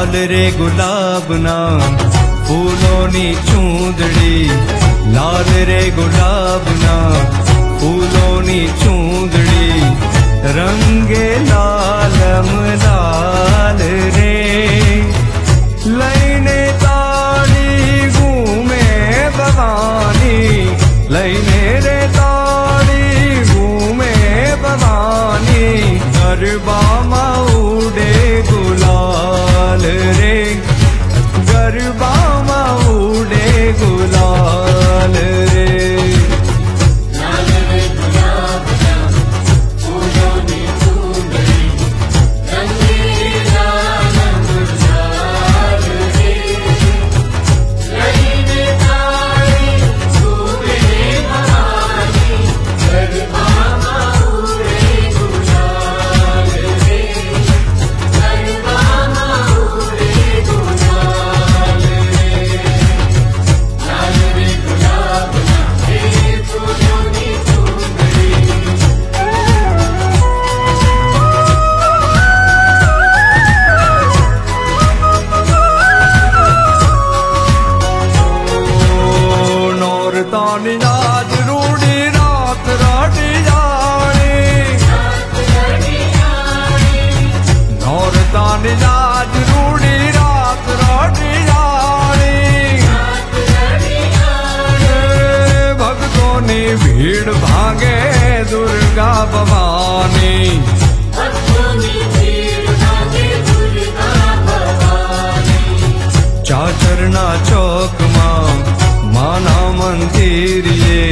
लाल रे गुलाबना फूलोनी चूंदड़ी, लाल रे गुलाबना फूलोनी चूंदड़ी, रंगे लालम लाल रे। लईने ताड़ी घूमे भवानी, लईने रे ताड़ी घूमे भवानी, गरबा में उड़े गुलाल रे, गरबा में उड़े गुलाल रे। आज रूड़ी रात राटी जानी, नौरतान आज रूड़ी रात राटी जानी, भक्तों ने भीड़ भागे दुर्गा भवानी, चाचरना चौक मां माना मंदिर ये,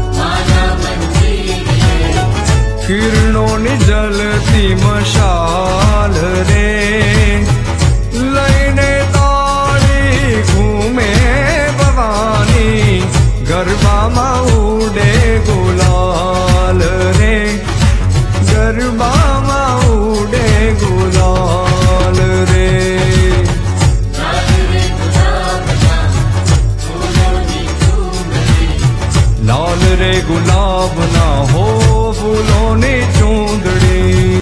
किरणों ने जलती मशाल